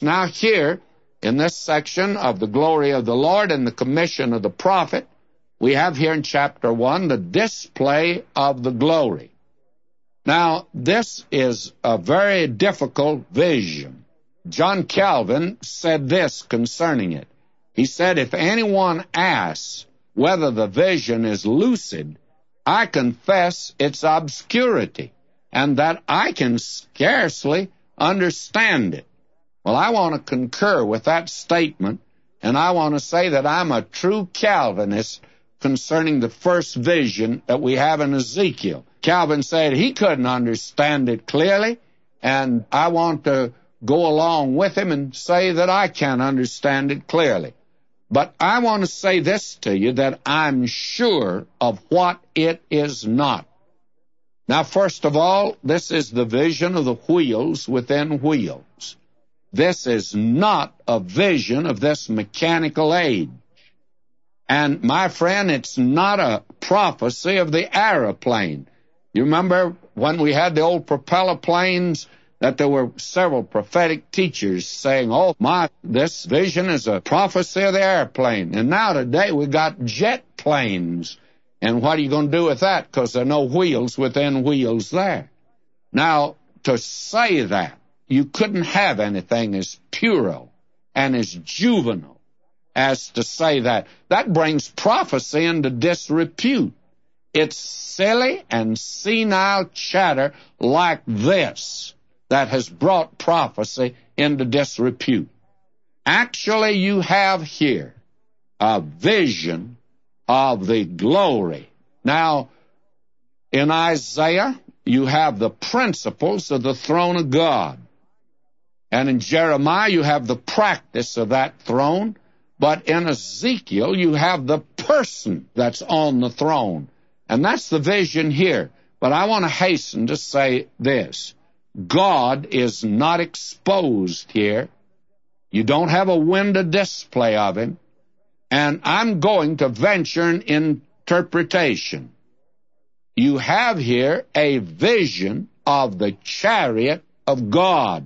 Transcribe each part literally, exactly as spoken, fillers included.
Now here, in this section of the glory of the Lord and the commission of the prophet, we have here in chapter one the display of the glory. Now, this is a very difficult vision. John Calvin said this concerning it. He said, if anyone asks whether the vision is lucid, I confess its obscurity, and that I can scarcely understand it. Well, I want to concur with that statement, and I want to say that I'm a true Calvinist concerning the first vision that we have in Ezekiel. Calvin said he couldn't understand it clearly, and I want to go along with him and say that I can understand it clearly. But I want to say this to you, that I'm sure of what it is not. Now, first of all, this is the vision of the wheels within wheels. This is not a vision of this mechanical age. And, my friend, it's not a prophecy of the aeroplane. You remember when we had the old propeller planes, that there were several prophetic teachers saying, oh, my, this vision is a prophecy of the airplane. And now today we got jet planes. And what are you going to do with that? Because there are no wheels within wheels there. Now, to say that, you couldn't have anything as puerile and as juvenile as to say that. That brings prophecy into disrepute. It's silly and senile chatter like this that has brought prophecy into disrepute. Actually, you have here a vision of the glory. Now, in Isaiah, you have the principles of the throne of God. And in Jeremiah, you have the practice of that throne. But in Ezekiel, you have the person that's on the throne. And that's the vision here. But I want to hasten to say this. God is not exposed here. You don't have a window display of him. And I'm going to venture an interpretation. You have here a vision of the chariot of God.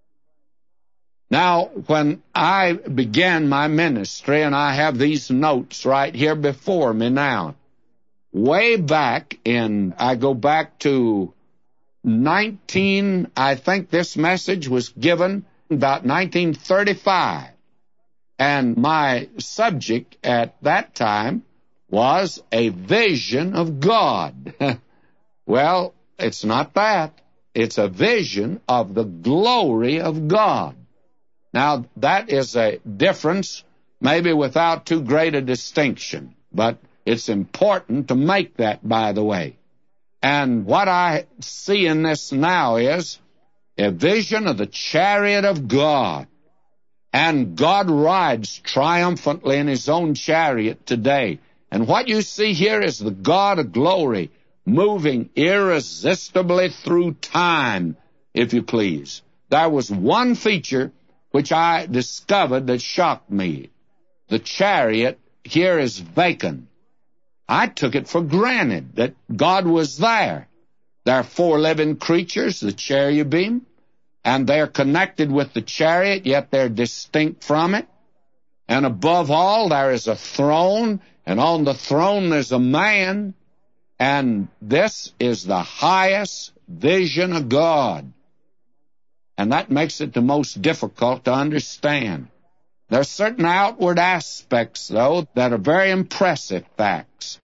Now, when I began my ministry, and I have these notes right here before me now, way back in, I go back to nineteen, I think this message was given about nineteen thirty-five. And my subject at that time was a vision of God. Well, it's not that. It's a vision of the glory of God. Now, that is a difference, maybe without too great a distinction, but it's important to make that, by the way. And what I see in this now is a vision of the chariot of God. And God rides triumphantly in his own chariot today. And what you see here is the God of glory moving irresistibly through time, if you please. There was one feature which I discovered that shocked me. The chariot here is vacant. I took it for granted that God was there. There are four living creatures, the cherubim, and they're connected with the chariot, yet they're distinct from it. And above all, there is a throne, and on the throne there's a man, and this is the highest vision of God. And that makes it the most difficult to understand. There are certain outward aspects, though, that are very impressive facts.